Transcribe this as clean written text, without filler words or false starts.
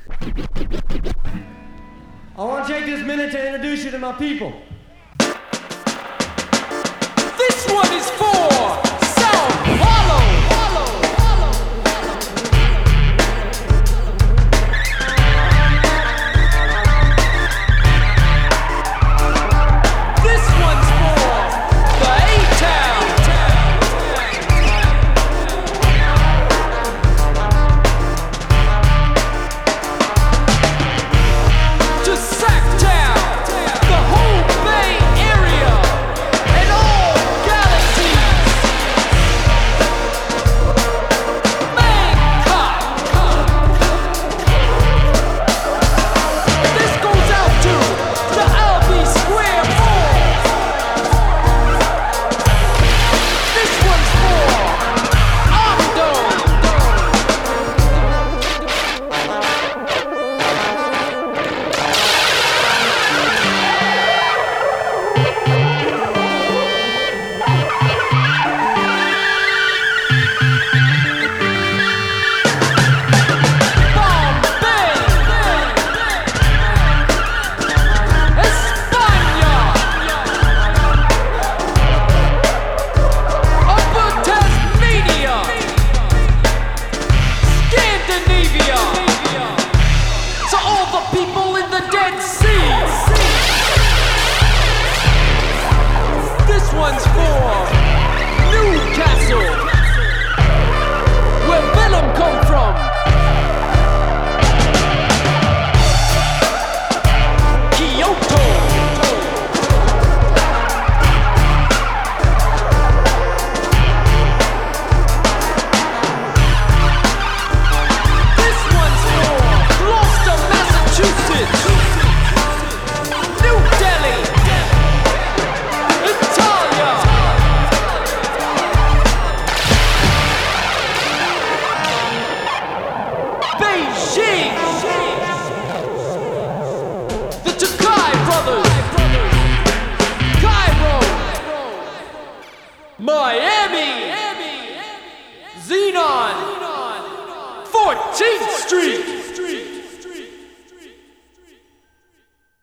I want to take this minute to introduce you to my people. This one is for Sao Paulo. This one's for the A-Town. To Sacktown, the whole Bay Area, and all galaxies. Bangkok. This goes out to the Albee Square Mall. This one's for Octo. Bombay, España, Upper Tasmania, Scandinavia, to all the people in the Dead Sea. This one's for Newcastle, where Venom come from. Kyoto. This one's for Gloucester, Massachusetts. New Delhi. Italia. Beijing. The Takai brothers. Cairo. Miami. Xenon. 14th Street.